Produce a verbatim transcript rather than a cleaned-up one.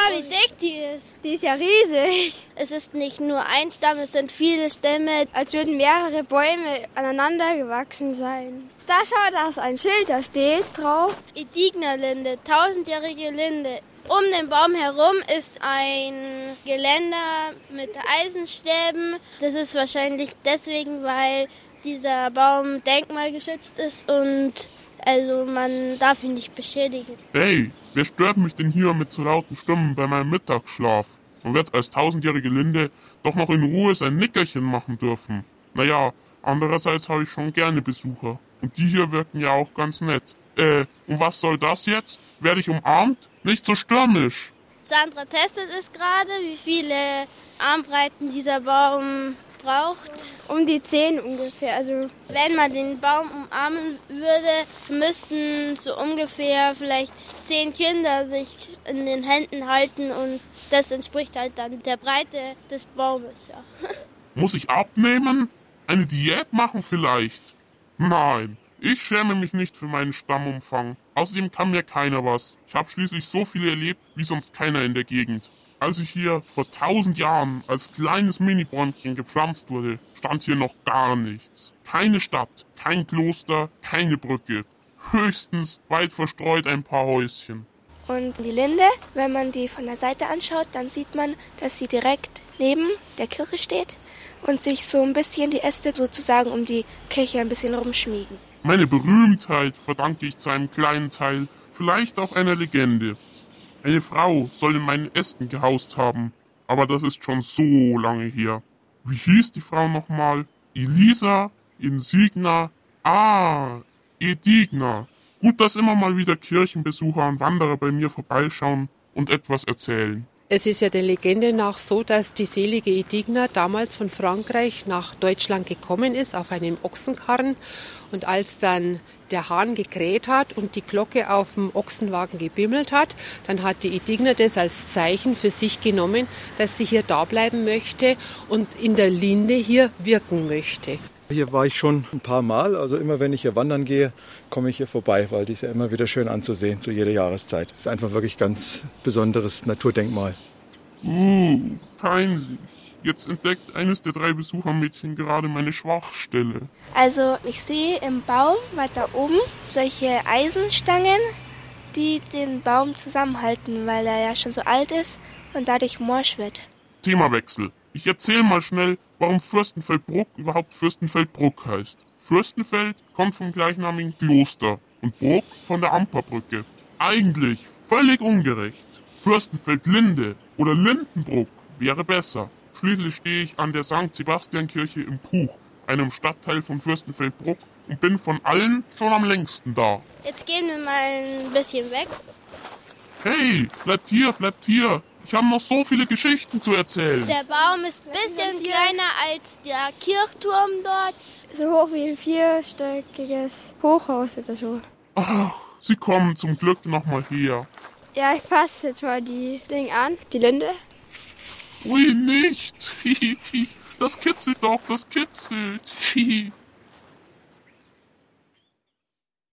wie dick die ist. Die ist ja riesig. Es ist nicht nur ein Stamm, es sind viele Stämme. Als würden mehrere Bäume aneinander gewachsen sein. Da schau, da ist ein Schild, da steht drauf. Edignerlinde, tausendjährige Linde. Um den Baum herum ist ein Geländer mit Eisenstäben. Das ist wahrscheinlich deswegen, weil dieser Baum denkmalgeschützt ist und also man darf ihn nicht beschädigen. Hey, wer stört mich denn hier mit so lauten Stimmen bei meinem Mittagsschlaf? Man wird als tausendjährige Linde doch noch in Ruhe sein Nickerchen machen dürfen. Naja, andererseits habe ich schon gerne Besucher. Und die hier wirken ja auch ganz nett. Äh, und was soll das jetzt? Werde ich umarmt? Nicht so stürmisch. Sandra testet es gerade, wie viele Armbreiten dieser Baum braucht. Um die zehn ungefähr. Also wenn man den Baum umarmen würde, müssten so ungefähr vielleicht zehn Kinder sich in den Händen halten und das entspricht halt dann der Breite des Baumes. Ja. Muss ich abnehmen? Eine Diät machen vielleicht? Nein, ich schäme mich nicht für meinen Stammumfang. Außerdem kann mir keiner was. Ich habe schließlich so viel erlebt wie sonst keiner in der Gegend. Als ich hier vor tausend Jahren als kleines Mini-Bäumchen gepflanzt wurde, stand hier noch gar nichts. Keine Stadt, kein Kloster, keine Brücke. Höchstens weit verstreut ein paar Häuschen. Und die Linde, wenn man die von der Seite anschaut, dann sieht man, dass sie direkt neben der Kirche steht und sich so ein bisschen die Äste sozusagen um die Kirche ein bisschen rumschmiegen. Meine Berühmtheit verdanke ich zu einem kleinen Teil, vielleicht auch einer Legende. Eine Frau soll in meinen Ästen gehaust haben, aber das ist schon so lange her. Wie hieß die Frau nochmal? Elisa Insigna, ah, Edigna. Gut, dass immer mal wieder Kirchenbesucher und Wanderer bei mir vorbeischauen und etwas erzählen. Es ist ja der Legende nach so, dass die selige Edigna damals von Frankreich nach Deutschland gekommen ist auf einem Ochsenkarren und als dann der Hahn gekräht hat und die Glocke auf dem Ochsenwagen gebimmelt hat, dann hat die Edigna das als Zeichen für sich genommen, dass sie hier da bleiben möchte und in der Linde hier wirken möchte. Hier war ich schon ein paar Mal, also immer wenn ich hier wandern gehe, komme ich hier vorbei, weil die ist ja immer wieder schön anzusehen zu jeder Jahreszeit. Das ist einfach wirklich ein ganz besonderes Naturdenkmal. Uh, peinlich. Jetzt entdeckt eines der drei Besuchermädchen gerade meine Schwachstelle. Also ich sehe im Baum weiter oben solche Eisenstangen, die den Baum zusammenhalten, weil er ja schon so alt ist und dadurch morsch wird. Themawechsel. Ich erzähle mal schnell, warum Fürstenfeldbruck überhaupt Fürstenfeldbruck heißt. Fürstenfeld kommt vom gleichnamigen Kloster und Bruck von der Amperbrücke. Eigentlich völlig ungerecht. Fürstenfeldlinde oder Lindenbruck wäre besser. Schließlich stehe ich an der Sankt Sebastian-Kirche im Puch, einem Stadtteil von Fürstenfeldbruck, und bin von allen schon am längsten da. Jetzt gehen wir mal ein bisschen weg. Hey, bleibt hier, bleibt hier. Ich habe noch so viele Geschichten zu erzählen. Der Baum ist ein bisschen kleiner als der Kirchturm dort. So hoch wie ein vierstöckiges Hochhaus oder so. Ach, Sie kommen zum Glück noch mal her. Ja, ich fasse jetzt mal die Ding an, die Linde. Ui, nicht. Das kitzelt doch, das kitzelt.